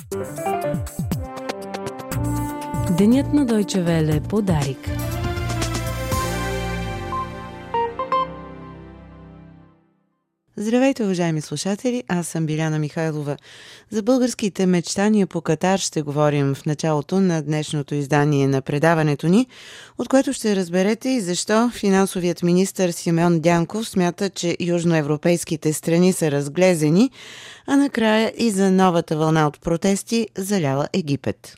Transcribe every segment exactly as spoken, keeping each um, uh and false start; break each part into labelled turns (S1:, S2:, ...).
S1: Денят на Deutsche Welle по Дарик.
S2: Здравейте, уважаеми слушатели, аз съм Биляна Михайлова. За българските мечтания по Катар ще говорим в началото на днешното издание на предаването ни, от което ще разберете и защо финансовият министър Симеон Дянков смята, че южноевропейските страни са разглезени, а накрая и за новата вълна от протести заляла Египет.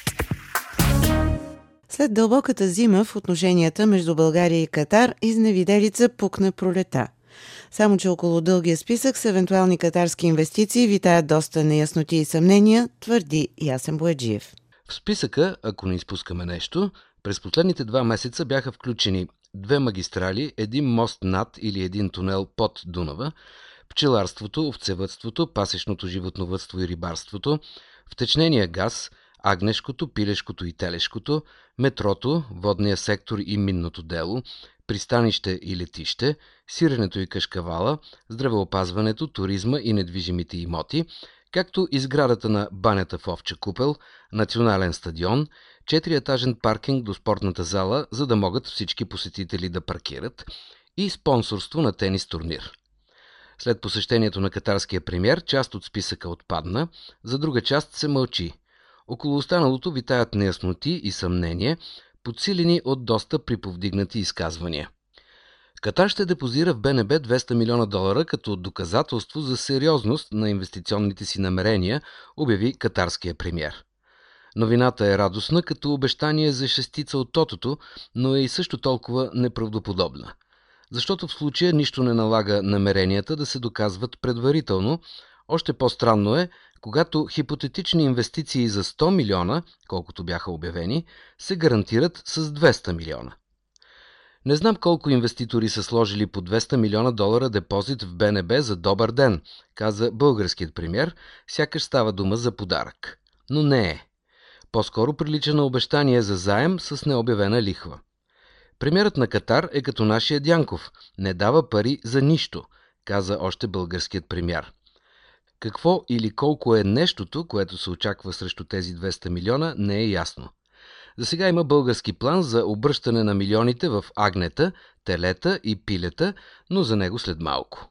S2: След дълбоката зима в отношенията между България и Катар изневиделица пукна пролета. Само че около дългия списък с евентуални катарски инвестиции витаят доста неясноти и съмнения, твърди Ясен Бояджиев.
S3: В списъка, ако не изпускаме нещо, през последните два месеца бяха включени две магистрали, един мост над или един тунел под Дунава, пчеларството, овцевъдството, пасечното животновъдство и рибарството, втечнения газ, агнешкото, пилешкото и телешкото, метрото, водния сектор и минното дело, пристанище и летище, сиренето и кашкавала, здравеопазването, туризма и недвижимите имоти, както и сградата на банята в Овча купел, национален стадион, четириетажен паркинг до спортната зала, за да могат всички посетители да паркират, и спонсорство на тенис турнир. След посещението на катарския премиер, част от списъка отпадна, за друга част се мълчи. Около останалото витаят неясноти и съмнения, подсилени от доста приповдигнати изказвания. Катар ще депозира в БНБ двеста милиона долара като доказателство за сериозност на инвестиционните си намерения, обяви катарския премиер. Новината е радостна като обещание за шестица от тотото, но е и също толкова неправдоподобна. Защото в случая нищо не налага намеренията да се доказват предварително. Още по-странно е, когато хипотетични инвестиции за сто милиона, колкото бяха обявени, се гарантират с двеста милиона. Не знам колко инвеститори са сложили по двеста милиона долара депозит в БНБ за добър ден, каза българският премиер, сякаш става дума за подарък. Но не е. По-скоро прилича на обещание за заем с необявена лихва. Премиерът на Катар е като нашия Дянков, не дава пари за нищо, каза още българският премиер. Какво или колко е нещото, което се очаква срещу тези двеста милиона, не е ясно. За сега има български план за обръщане на милионите в агнета, телета и пилета, но за него след малко.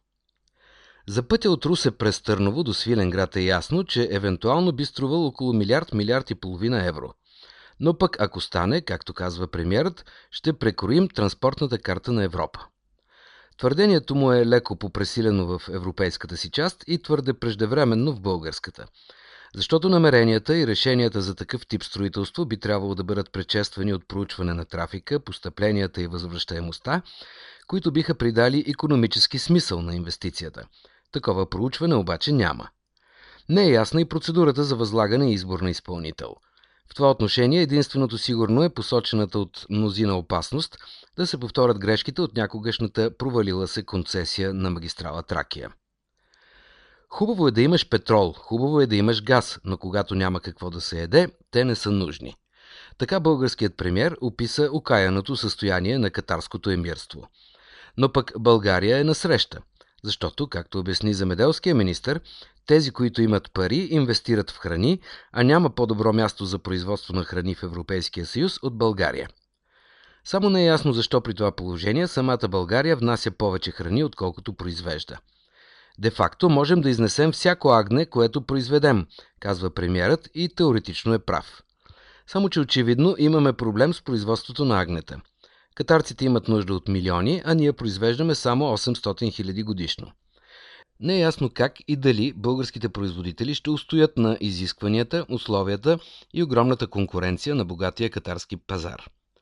S3: За пътя от Русе през Търново до Свиленград е ясно, че евентуално би струвал около милиард, милиард и половина евро. Но пък ако стане, както казва премиерът, ще прекроим транспортната карта на Европа. Твърдението му е леко попресилено в европейската си част и твърде преждевременно в българската. Защото намеренията и решенията за такъв тип строителство би трябвало да бъдат предшествани от проучване на трафика, постъпленията и възвръщаемостта, които биха придали икономически смисъл на инвестицията. Такова проучване обаче няма. Не е ясна и процедурата за възлагане и избор на изпълнител. В това отношение единственото сигурно е посочената от мнозина опасност да се повторят грешките от някогашната провалила се концесия на магистрала Тракия. Хубаво е да имаш петрол, хубаво е да имаш газ, но когато няма какво да се еде, те не са нужни. Така българският премиер описа окаяното състояние на катарското емирство. Но пък България е насреща, защото, както обясни земеделския министър, тези, които имат пари, инвестират в храни, а няма по-добро място за производство на храни в Европейския съюз от България. Само не е ясно защо при това положение самата България внася повече храни, отколкото произвежда. Де-факто можем да изнесем всяко агне, което произведем, казва премиерът и теоретично е прав. Само че очевидно имаме проблем с производството на агнета. Катарците имат нужда от милиони, а ние произвеждаме само осемстотин хиляди годишно. Не е ясно как и дали българските производители ще устоят на изискванията, условията и огромната конкуренция на богатия катарски пазар.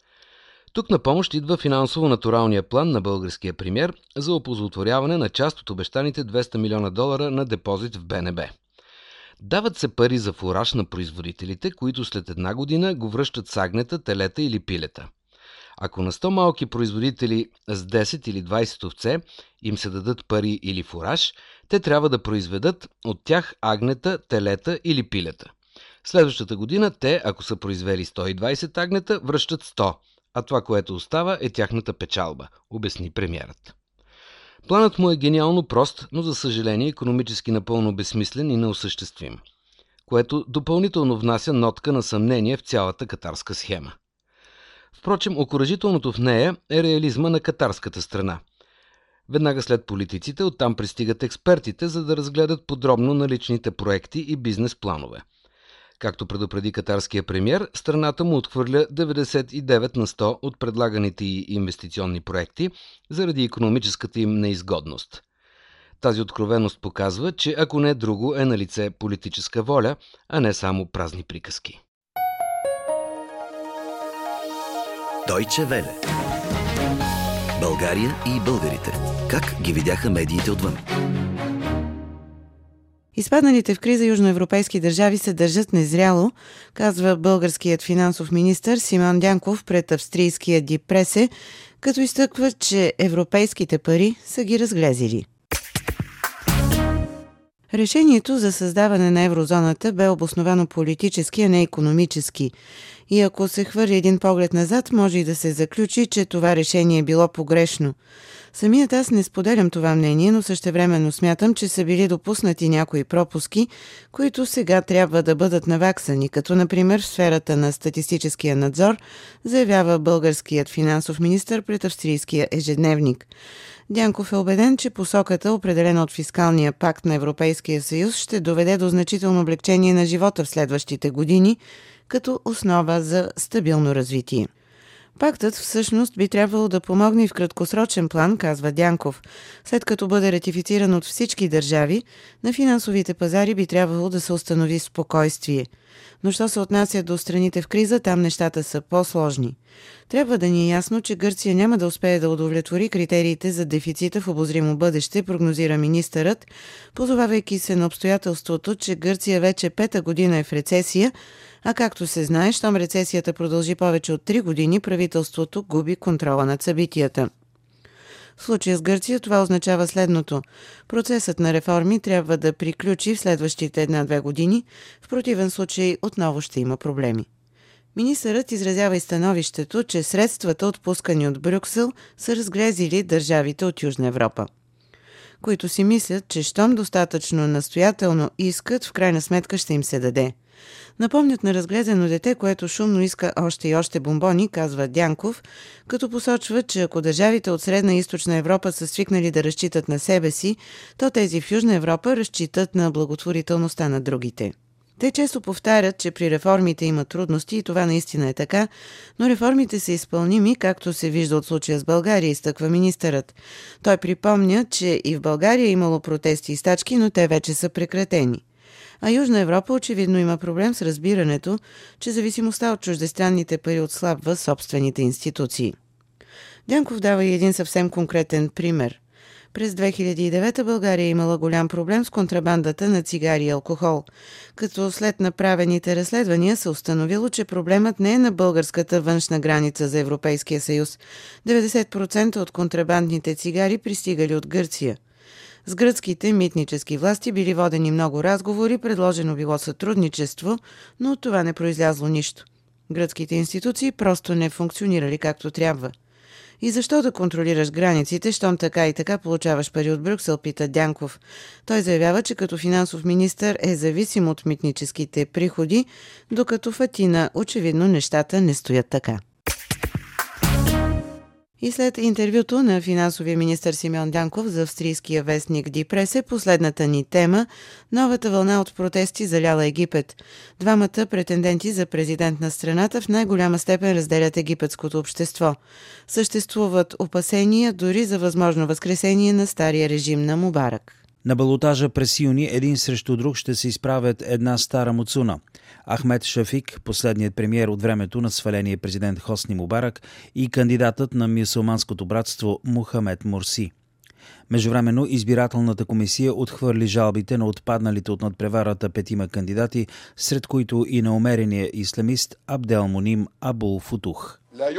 S3: Тук на помощ идва финансово-натуралния план на българския премиер за оползотворяване на част от обещаните двеста милиона долара на депозит в БНБ. Дават се пари за фураж на производителите, които след една година го връщат с агнета, телета или пилета. Ако на сто малки производители с десет или двайсет овце им се дадат пари или фураж, те трябва да произведат от тях агнета, телета или пилета. Следващата година те, ако са произвели сто и двайсет агнета, връщат сто, а това, което остава, е тяхната печалба, обясни премиерът. Планът му е гениално прост, но за съжаление икономически напълно безсмислен и неосъществим. което допълнително внася нотка на съмнение в цялата катарска схема. Впрочем, окуражителното в нея е реализма на катарската страна. Веднага след политиците, оттам пристигат експертите, за да разгледат подробно наличните проекти и бизнес планове. Както предупреди катарския премиер, страната му отхвърля деветдесет и девет на сто от предлаганите й инвестиционни проекти заради икономическата им неизгодност. Тази откровеност показва, че ако не друго е налице политическа воля, а не само празни приказки.
S4: Дойче Веле. България и българите. Как ги видяха медиите отвън?
S2: Изпадналите в криза южноевропейски държави се държат незряло, казва българският финансов министър Симеон Дянков пред австрийския Ди Пресе, като изтъква, че европейските пари са ги разглезили. Решението за създаване на еврозоната бе обосновано политически, а не икономически. И ако се хвърли един поглед назад, може и да се заключи, че това решение е било погрешно. Самият аз не споделям това мнение, но същевременно смятам, че са били допуснати някои пропуски, които сега трябва да бъдат наваксани, като например в сферата на статистическия надзор, заявява българският финансов министър пред австрийския ежедневник. Дянков е убеден, че посоката, определена от фискалния пакт на Европейския съюз, ще доведе до значително облегчение на живота в следващите години, като основа за стабилно развитие. Пактът всъщност би трябвало да помогне и в краткосрочен план, казва Дянков. След като бъде ратифициран от всички държави, на финансовите пазари би трябвало да се установи спокойствие. Но що се отнася до страните в криза, там нещата са по-сложни. Трябва да ни е ясно, че Гърция няма да успее да удовлетвори критериите за дефицита в обозримо бъдеще, прогнозира министърът, позовавайки се на обстоятелството, че Гърция вече пета година е в рецесия, а както се знае, щом рецесията продължи повече от три години, правителството губи контрола над събитията. В случая с Гърция това означава следното. Процесът на реформи трябва да приключи в следващите една-две години, в противен случай отново ще има проблеми. Министърът изразява и становището, че средствата, отпускани от Брюксел, са разглезили държавите от Южна Европа, които си мислят, че щом достатъчно настоятелно искат, в крайна сметка ще им се даде. Напомнят на разглезено дете, което шумно иска още и още бомбони, казва Дянков, като посочва, че ако държавите от Средна и Източна Европа са свикнали да разчитат на себе си, то тези в Южна Европа разчитат на благотворителността на другите. Те често повтарят, че при реформите има трудности и това наистина е така, но реформите са изпълними, както се вижда от случая с България, изтъква министърът. Той припомня, че и в България е имало протести и стачки, но те вече са прекратени. А Южна Европа очевидно има проблем с разбирането, че зависимостта от чуждестранните пари отслабва собствените институции. Дянков дава и един съвсем конкретен пример. През две хиляди и девета България е имала голям проблем с контрабандата на цигари и алкохол, като след направените разследвания се установило, че проблемът не е на българската външна граница за Европейския съюз. деветдесет процента от контрабандните цигари пристигали от Гърция. С гръцките митнически власти били водени много разговори, предложено било сътрудничество, но от това не произлязло нищо. Гръцките институции просто не функционирали както трябва. И защо да контролираш границите, щом така и така получаваш пари от Брюксел, пита Дянков. Той заявява, че като финансов министър е зависим от митническите приходи, докато в Атина очевидно нещата не стоят така. И след интервюто на финансовия министър Симеон Дянков за австрийския вестник Ди Пресе, последната ни тема – новата вълна от протести заляла Египет. Двамата претенденти за президент на страната в най-голяма степен разделят египетското общество. Съществуват опасения дори за възможно възкресение на стария режим на Мубарак.
S5: На балотажа през юни един срещу друг ще се изправят една стара муцуна. Ахмед Шафик, последният премиер от времето на сваления президент Хосни Мубарак, и кандидатът на мюсюлманското братство Мухамед Мурси. Междувременно избирателната комисия отхвърли жалбите на отпадналите от надпреварата петима кандидати, сред които и на умерения исламист Абдел Муним Абул Футух.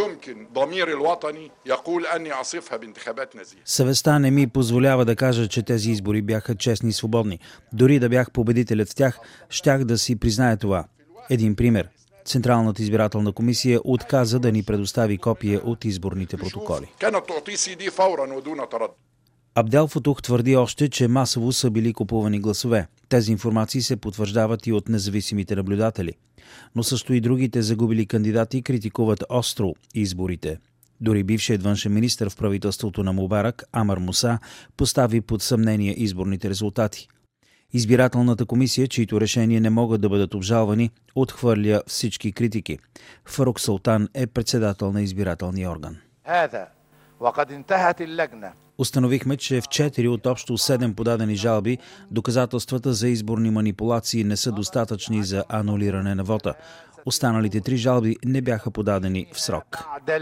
S5: Съвестта не ми позволява да кажа, че тези избори бяха честни и свободни. Дори да бях победителят в тях, щях да си призная това. Един пример. Централната избирателна комисия отказа да ни предостави копия от изборните протоколи. Абдел Футух твърди още, че масово са били купувани гласове. Тези информации се потвърждават и от независимите наблюдатели. Но също и другите загубили кандидати критикуват остро изборите. Дори бившият външен министър в правителството на Мубарак, Амар Муса, постави под съмнение изборните резултати. Избирателната комисия, чието решения не могат да бъдат обжалвани, отхвърля всички критики. Фарук Султан е председател на избирателния орган. Установихме, че в четири от общо седем подадени жалби доказателствата за изборни манипулации не са достатъчни за анулиране на вота. Останалите три жалби не бяха подадени в срок.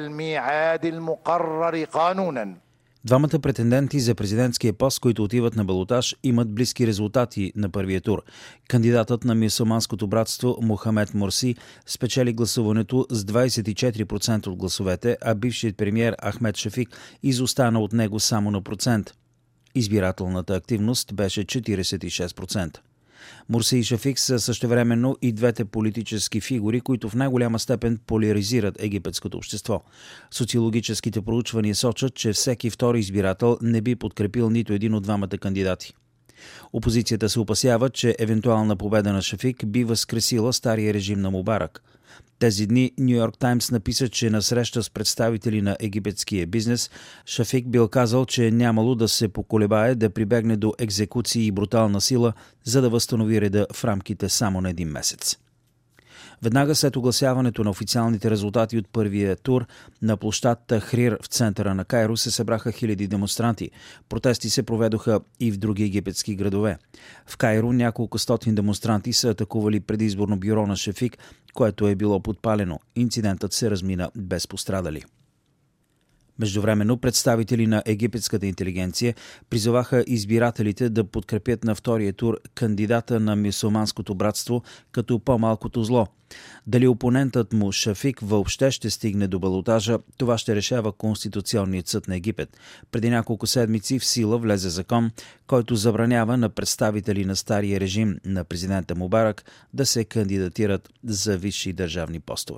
S5: Двамата претенденти за президентския пост, които отиват на балотаж, имат близки резултати на първия тур. Кандидатът на Мюсюлманското братство Мохамед Мурси спечели гласуването с двадесет и четири процента от гласовете, а бившият премиер Ахмед Шафик изостана от него само на процент. Избирателната активност беше четиридесет и шест процента. Мурси и Шафик са същевременно и двете политически фигури, които в най-голяма степен поляризират египетското общество. Социологическите проучвания сочат, че всеки втори избирател не би подкрепил нито един от двамата кандидати. Опозицията се опасява, че евентуална победа на Шафик би възкресила стария режим на Мубарак. Тези дни Ню Йорк Таймс написа, че на среща с представители на египетския бизнес Шафик бил казал, че е нямало да се поколебае да прибегне до екзекуции и брутална сила, за да възстанови реда в рамките само на един месец. Веднага след огласяването на официалните резултати от първия тур на площад Тахрир в центъра на Кайро се събраха хиляди демонстранти. Протести се проведоха и в други египетски градове. В Кайро няколко стотин демонстранти са атакували предизборно бюро на Шафик, което е било подпалено. Инцидентът се размина без пострадали. Междувременно представители на египетската интелигенция призоваха избирателите да подкрепят на втория тур кандидата на Мюсюлманското братство като по-малкото зло. Дали опонентът му Шафик въобще ще стигне до балотажа, това ще решава Конституционният съд на Египет. Преди няколко седмици в сила влезе закон, който забранява на представители на стария режим на президента Мубарак да се кандидатират за висши държавни постове.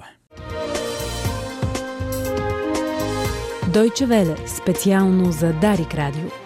S1: Дойче Веле, специално за Дарик Радио.